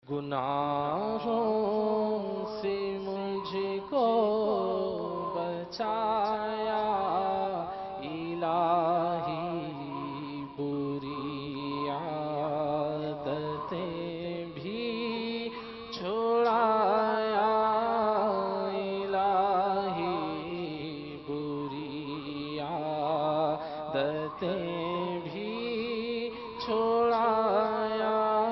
گناہوں سے مجھ کو بچایا الہی، بری عادتیں بھی چھڑایا الہی، بری عادتیں بھی چھڑایا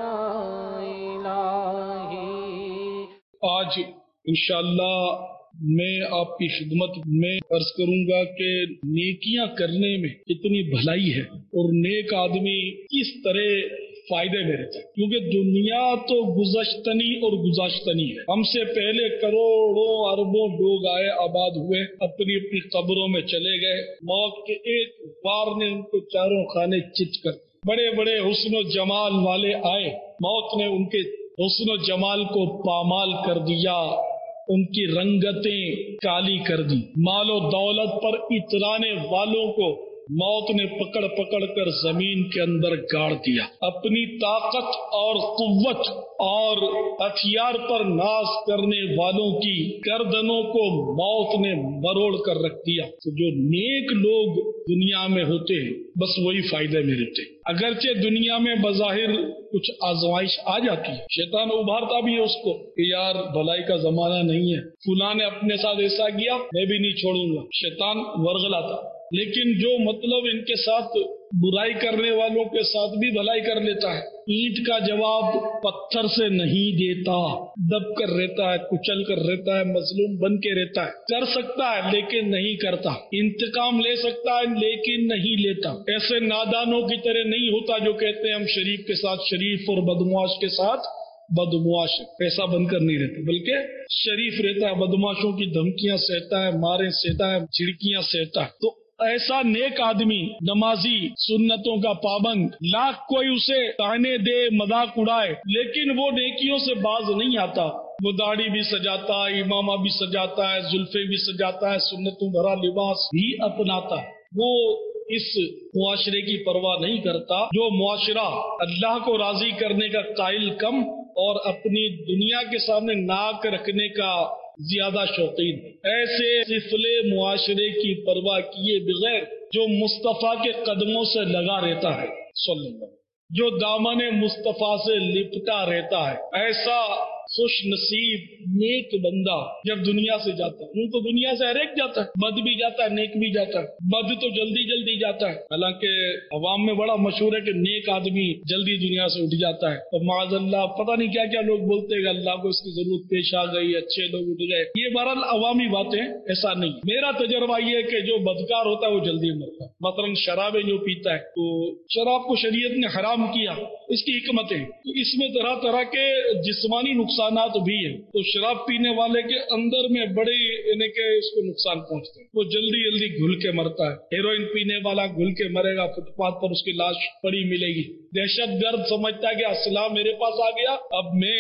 آج انشاءاللہ میں آپ کی خدمت میں عرض کروں گا کہ نیکیاں کرنے میں کتنی بھلائی ہے اور نیک آدمی کس طرح فائدے میں رہتا ہے، کیونکہ دنیا تو گزشتنی اور گزاشتنی ہے۔ ہم سے پہلے کروڑوں اربوں لوگ آئے، آباد ہوئے، اپنی اپنی قبروں میں چلے گئے، موت کے ایک بار نے ان کو چاروں خانے چت کر، بڑے بڑے حسن و جمال والے آئے، موت نے ان کے حسن و جمال کو پامال کر دیا، ان کی رنگتیں کالی کر دی۔ مال و دولت پر اترانے والوں کو موت نے پکڑ پکڑ کر زمین کے اندر گاڑ دیا۔ اپنی طاقت اور قوت اور ہتھیار پر ناز کرنے والوں کی گردنوں کو موت نے مروڑ کر رکھ دیا۔ تو جو نیک لوگ دنیا میں ہوتے ہیں بس وہی فائدے میں رہتے ہیں، اگرچہ دنیا میں بظاہر کچھ آزمائش آ جاتی ہے، شیطان ابھارتا بھی ہے اس کو کہ یار بھلائی کا زمانہ نہیں ہے، فلاں نے اپنے ساتھ ایسا کیا میں بھی نہیں چھوڑوں گا، شیطان ورغلاتا۔ لیکن جو مطلب ان کے ساتھ برائی کرنے والوں کے ساتھ بھی بھلائی کر لیتا ہے، اینٹ کا جواب پتھر سے نہیں دیتا، دب کر رہتا ہے، کچل کر رہتا ہے، مظلوم بن کے رہتا ہے، کر سکتا ہے لیکن نہیں کرتا، انتقام لے سکتا ہے لیکن نہیں لیتا۔ ایسے نادانوں کی طرح نہیں ہوتا جو کہتے ہیں ہم شریف کے ساتھ شریف اور بدمعاش کے ساتھ بدمعاش، ایسا بن کر نہیں رہتا، بلکہ شریف رہتا ہے، بدمعاشوں کی دھمکیاں سہتا ہے، مارے سہتا ہے، جھڑکیاں سہتا ہے۔ تو ایسا نیک آدمی، نمازی، سنتوں کا پابند، لاکھ کوئی اسے تانے دے، مذاق اڑائے، لیکن وہ نیکیوں سے باز نہیں آتا۔ وہ داڑھی بھی سجاتا ہے، امامہ بھی سجاتا ہے، زلفیں بھی سجاتا ہے، سنتوں بھرا لباس بھی اپناتا ہے۔ وہ اس معاشرے کی پرواہ نہیں کرتا جو معاشرہ اللہ کو راضی کرنے کا قائل کم اور اپنی دنیا کے سامنے ناک رکھنے کا زیادہ شوقین، ایسے سفلے معاشرے کی پرواہ کیے بغیر جو مصطفیٰ کے قدموں سے لگا رہتا ہے صلی اللہ علیہ وسلم، جو دامن مصطفیٰ سے لپٹا رہتا ہے، ایسا خوش نصیب نیک بندہ جب دنیا سے جاتا ہے۔ تو دنیا سے ہر ایک جاتا ہے، بد بھی جاتا ہے، نیک بھی جاتا ہے۔ بد تو جلدی جلدی جاتا ہے، حالانکہ عوام میں بڑا مشہور ہے کہ نیک آدمی جلدی دنیا سے اٹھ جاتا ہے، تو معاذ اللہ پتہ نہیں کیا کیا لوگ بولتے ہیں کہ اللہ کو اس کی ضرورت پیش آ گئی، اچھے لوگ اٹھ گئے، یہ بہرحال عوامی باتیں، ایسا نہیں۔ میرا تجربہ یہ ہے کہ جو بدکار ہوتا ہے وہ جلدی مرتا ہے۔ مثلا شرابیں جو پیتا ہے تو شراب کو شریعت نے حرام کیا، اس کی حکمتیں، تو اس میں طرح طرح کے جسمانی نقصانات بھی ہیں، تو شراب پینے والے کے اندر میں بڑے یعنی کہ اس کو نقصان پہنچتے ہیں، وہ جلدی جلدی گھل کے مرتا ہے۔ ہیروئن پینے والا گھل کے مرے گا، فٹ پاتھ پر اس کی لاش پڑی ملے گی۔ دہشت گرد سمجھتا ہے کہ اسلحہ میرے پاس آ گیا، اب میں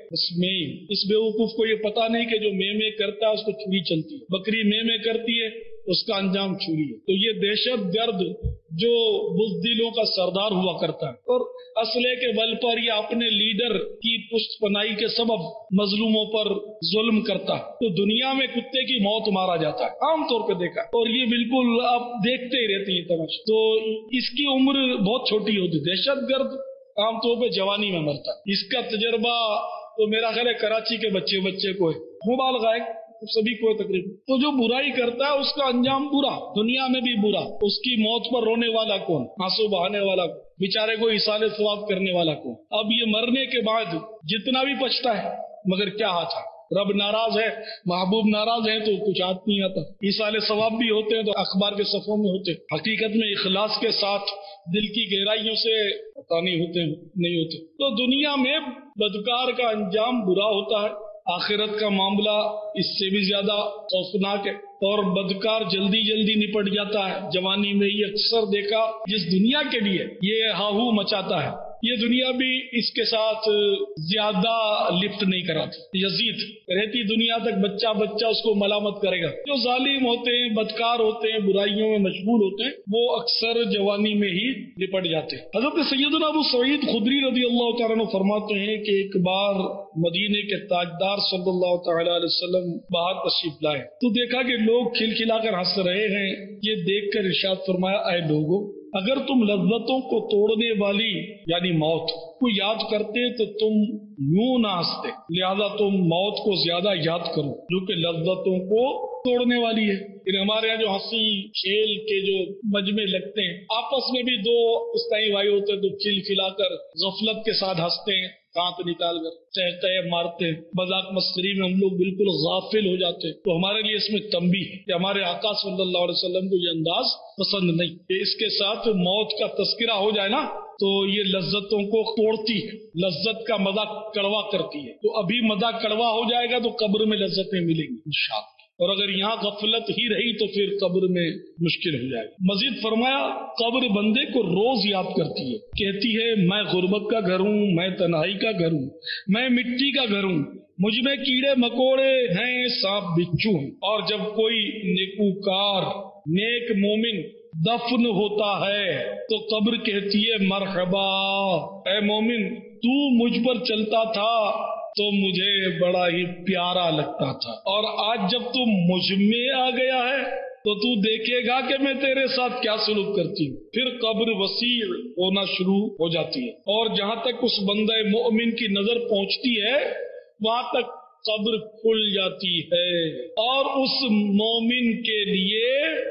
اس بیوقوف کو یہ پتا نہیں کہ جو میں کرتا ہے اس کو چھری چلتی ہے، بکری میں کرتی ہے اس کا انجام چھری ہے۔ تو یہ دہشت گرد جو بزدلوں کا سردار ہوا کرتا ہے اور اسلحے کے بل پر یا اپنے لیڈر کی پشت پناہی کے سبب مظلوموں پر ظلم کرتا ہے، تو دنیا میں کتے کی موت مارا جاتا ہے، عام طور پہ دیکھا، اور یہ بالکل آپ دیکھتے ہی رہتے ہیں تماشا۔ تو اس کی عمر بہت چھوٹی ہوتی، دہشت گرد عام طور پہ جوانی میں مرتا ہے۔ اس کا تجربہ تو میرا خیال ہے کراچی کے بچے کو ہے، مبالغہ ہے، سبھی کو تقریبا۔ تو جو برائی کرتا ہے اس کا انجام برا، دنیا میں بھی برا، اس کی موت پر رونے والا کون، آنسو بہانے والا کون، بیچارے کو ایصال ثواب کرنے والا کون۔ اب یہ مرنے کے بعد جتنا بھی پچھتا ہے مگر کیا ہاتھ ہے، رب ناراض ہے، محبوب ناراض ہے تو کچھ ہاتھ نہیں آتا۔ ایصال ثواب بھی ہوتے ہیں تو اخبار کے صفحوں میں ہوتے، حقیقت میں اخلاص کے ساتھ دل کی گہرائیوں سے پتہ نہیں ہوتے۔ تو دنیا میں بدکار کا انجام برا ہوتا ہے، آخرت کا معاملہ اس سے بھی زیادہ خوفناک ہے، اور بدکار جلدی جلدی نپٹ جاتا ہے۔ جوانی میں یہ اکثر دیکھا، جس دنیا کے لیے یہ ہاہو مچاتا ہے یہ دنیا بھی اس کے ساتھ زیادہ لفٹ نہیں کراتی. یزید رہتی دنیا تک بچہ بچہ اس کو ملامت کرے گا. جو ظالم ہوتے ہیں، بدکار ہوتے ہیں، برائیوں میں مشغول ہوتے ہیں، وہ اکثر جوانی میں ہی لپٹ جاتے ہیں. حضرت سیدنا ابو سعید خدری رضی اللہ تعالیٰ عنہ فرماتے ہیں کہ ایک بار مدینے کے تاجدار صلی اللہ تعالیٰ علیہ وسلم باہر تشریف لائے تو دیکھا کہ لوگ کھلکھلا کر ہنس رہے ہیں. یہ دیکھ کر ارشاد فرمایا، اے لوگوں، اگر تم لذتوں کو توڑنے والی یعنی موت کو یاد کرتے تو تم یوں نہ ہنستے، لہذا تم موت کو زیادہ یاد کرو جو کہ لذتوں کو توڑنے والی ہے. ہمارے یہاں جو ہنسی کھیل کے جو مجمع لگتے ہیں، آپس میں بھی دو اسلائی بھائی ہوتے ہیں تو کھل کھلا کر غفلت کے ساتھ ہنستے ہیں، دانت نکال کر چہچہے مارتے ہیں، مذاق مسخری میں ہم لوگ بالکل غافل ہو جاتے ہیں. تو ہمارے لیے اس میں تنبیہ ہے کہ ہمارے آقا صلی اللہ علیہ وسلم کو یہ انداز پسند نہیں کہ اس کے ساتھ موت کا تذکرہ ہو جائے نا تو یہ لذتوں کو توڑتی ہے، لذت کا مزہ کڑوا کرتی ہے. تو ابھی مزہ کڑوا ہو جائے گا تو قبر میں لذتیں ملیں گی انشاءاللہ، اور اگر یہاں غفلت ہی رہی تو پھر قبر میں مشکل ہو جائے گا. مزید فرمایا، قبر بندے کو روز یاد کرتی ہے، کہتی ہے میں غربت کا گھر ہوں، میں تنہائی کا گھر ہوں، میں مٹی کا گھر ہوں، مجھ میں کیڑے مکوڑے ہیں، سانپ بچھو ہیں. اور جب کوئی نیکوکار نیک مومن دفن ہوتا ہے تو قبر کہتی ہے مرحبا، اے مومن تو مجھ پر چلتا تھا تو مجھے بڑا ہی پیارا لگتا تھا، اور آج جب تو مجھ میں آ گیا ہے تو دیکھے گا کہ میں تیرے ساتھ کیا سلوک کرتی ہوں. پھر قبر وسیع ہونا شروع ہو جاتی ہے، اور جہاں تک اس بندہ مومن کی نظر پہنچتی ہے وہاں تک قبر کھل جاتی ہے، اور اس مومن کے لیے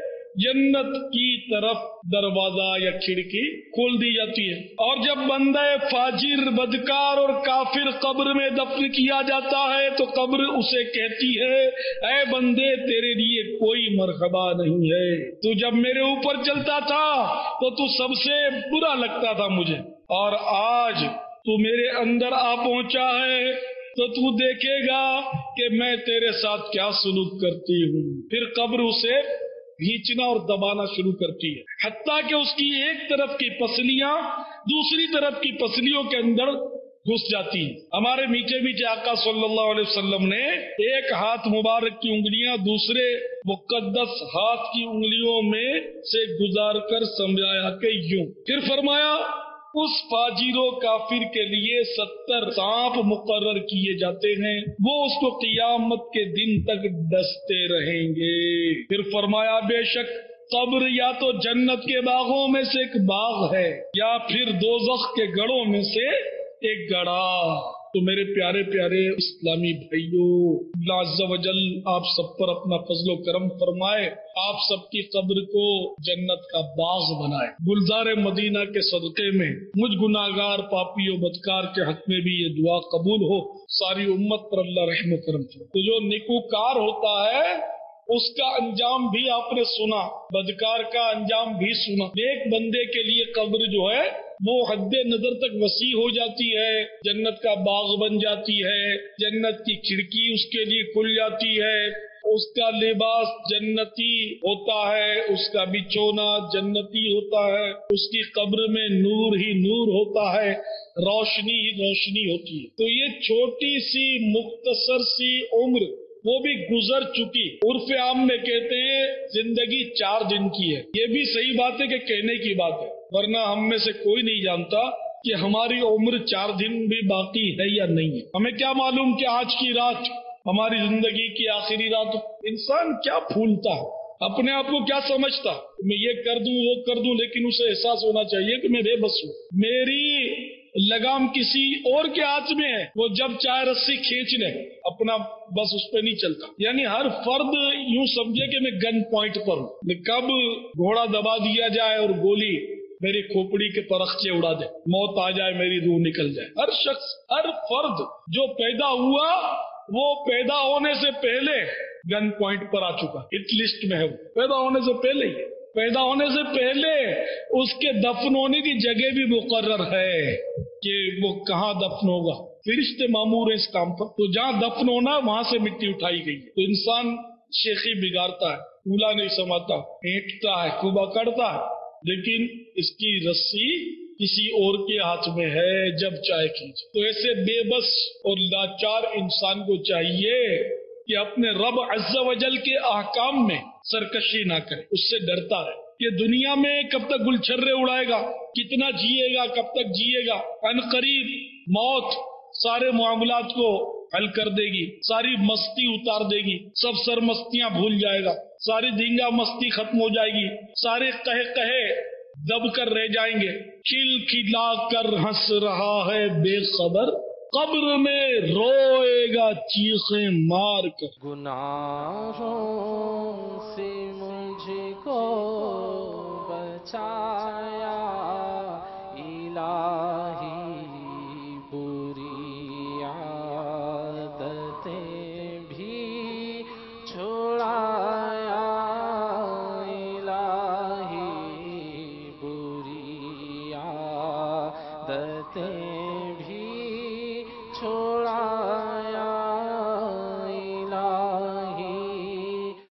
جنت کی طرف دروازہ یا کھڑکی کھول دی جاتی ہے. اور جب بندہ فاجر، بدکار اور کافر قبر میں دفن کیا جاتا ہے تو قبر اسے کہتی ہے، اے بندے تیرے لیے کوئی مرحبا نہیں ہے، تو جب میرے اوپر چلتا تھا تو سب سے برا لگتا تھا مجھے، اور آج تو میرے اندر آ پہنچا ہے تو دیکھے گا کہ میں تیرے ساتھ کیا سلوک کرتی ہوں. پھر قبر اسے کھینچنا اور دبانا شروع کرتی ہے، حتیٰ کہ اس کی ایک طرف کی پسلیاں دوسری طرف کی پسلیوں کے اندر گھس جاتی ہیں. ہمارے میٹھے میٹھے آقا صلی اللہ علیہ وسلم نے ایک ہاتھ مبارک کی انگلیاں دوسرے مقدس ہاتھ کی انگلیوں میں سے گزار کر سمجھایا کہ یوں. پھر فرمایا، اس فاجر و کافر کے لیے 70 سانپ مقرر کیے جاتے ہیں، وہ اس کو قیامت کے دن تک ڈستے رہیں گے. پھر فرمایا، بے شک قبر یا تو جنت کے باغوں میں سے ایک باغ ہے یا پھر دوزخ کے گڑھوں میں سے ایک گڑھا. تو میرے پیارے پیارے اسلامی بھائیوں، اللہ عز و جل آپ سب پر اپنا فضل و کرم فرمائے، آپ سب کی قبر کو جنت کا باغ بنائے. گلزار مدینہ کے صدقے میں مجھ گناہگار پاپی و بدکار کے حق میں بھی یہ دعا قبول ہو. ساری امت پر اللہ رحم و کرم فرمائے. تو جو نیکوکار ہوتا ہے اس کا انجام بھی آپ نے سنا، بدکار کا انجام بھی سنا. ایک بندے کے لیے قبر جو ہے وہ حد نظر تک وسیع ہو جاتی ہے، جنت کا باغ بن جاتی ہے، جنت کی کھڑکی اس کے لیے کھل جاتی ہے، اس کا لباس جنتی ہوتا ہے، اس کا بچھونا جنتی ہوتا ہے، اس کی قبر میں نور ہی نور ہوتا ہے، روشنی ہی روشنی ہوتی ہے. تو یہ چھوٹی سی مختصر سی عمر وہ بھی گزر چکی. عرف عام میں کہتے ہیں زندگی 4 دن کی ہے. یہ بھی صحیح بات ہے کہ کہنے کی بات ہے، ورنہ ہم میں سے کوئی نہیں جانتا کہ ہماری عمر 4 دن بھی باقی ہے یا نہیں ہے. ہمیں کیا معلوم کہ آج کی رات ہماری زندگی کی آخری رات. انسان کیا پھولتا ہے، اپنے آپ کو کیا سمجھتا، میں یہ کر دوں وہ کر دوں، لیکن اسے احساس ہونا چاہیے کہ میں بے بس ہوں، میری لگام کسی اور کے ہاتھ میں ہے. وہ جب چاہے رسی کھینچ لے، اپنا بس اس پہ نہیں چلتا. یعنی ہر فرد یوں سمجھے کہ میں گن پوائنٹ پر ہوں، میں کب گھوڑا دبا دیا جائے اور گولی میری کھوپڑی کے پرخچے اڑا دے، موت آ جائے، میری روح نکل جائے. ہر شخص، ہر فرد جو پیدا ہوا وہ پیدا ہونے سے پہلے گن پوائنٹ پر آ چکا، ہٹ لسٹ میں ہے. وہ پیدا ہونے سے پہلے ہی، پیدا ہونے سے پہلے اس کے دفن ہونے کی جگہ بھی مقرر ہے کہ وہ کہاں دفن ہوگا. فرشتے مامور ہیں اس کام پر. تو جہاں دفن ہونا وہاں سے مٹی اٹھائی گئی. تو انسان شیخی بگاڑتا ہے، پھولا نہیں سماتا، اینٹتا ہے، خوب اکڑتا ہے، لیکن اس کی رسی کسی اور کے ہاتھ میں ہے، جب چاہے کھینچے۔ تو ایسے بے بس اور لاچار انسان کو چاہیے کہ اپنے رب عز و جل کے احکام میں سرکشی نہ کرے، اس سے ڈرتا رہے۔ یہ دنیا میں کب تک گلچھرے اڑائے گا، کتنا جیے گا، کب تک جیے گا؟ ان قریب موت سارے معاملات کو حل کر دے گی، ساری مستی اتار دے گی، سب سرمستیاں بھول جائے گا، ساری دھینگا مستی ختم ہو جائے گی، سارے کہے دب کر رہ جائیں گے۔ کھل کھلا کر ہنس رہا ہے بے خبر، قبر میں روئے گا چیخیں مار کر۔ گناہوں سے مجھ کو بچایا الہی، بری عادتیں بھی چھڑایا الہی، بری عادتیں